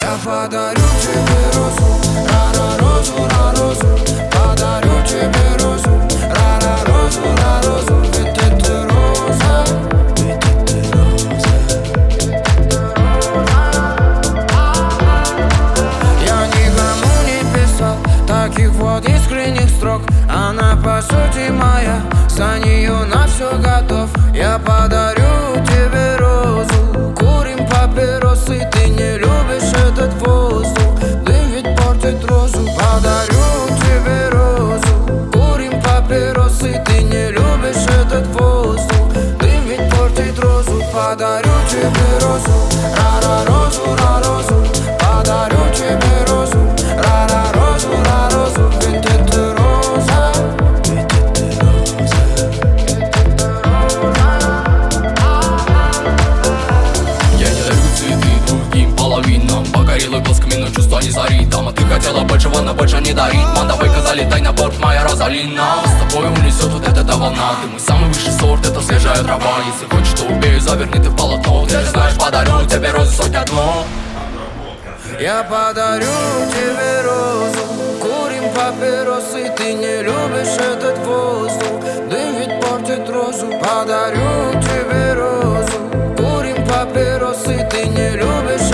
Я подарю тебе розу, розу, подарю тебе розу, розу, ведь это роза, Я никому не писал таких вот искренних строк. Она по сути моя, за нее на все готов. Я подарю тебе розу, курим папиросы. Ты не любишь этот воздух, дым ведь портит розу. Подарю тебе розу, курим папиросы. Ты не любишь этот воздух, дым ведь портит розу. Подарю тебе розу, розу, подарю тебе розу, розу, ведь это роза. Я не дарю цветы другим половинам, погорела глазками, но чувства не зарит. Дама, ты хотела большего, но больше не дарит. Ман, давай-ка залетай на борт, моя Розалина. С тобой унесет вот эта волна. Ты мой самый высший сорт, это свежая трава. Если хочешь, то убей, заверни ты в полотно. Ты же знаешь, подарю тебе розу сотня одно. Я подарю тебе розу, курим папиросы. Ты не любишь этот воздух, дым ведь портит розу. Подарю тебе розу, курим папиросы. Ты не любишь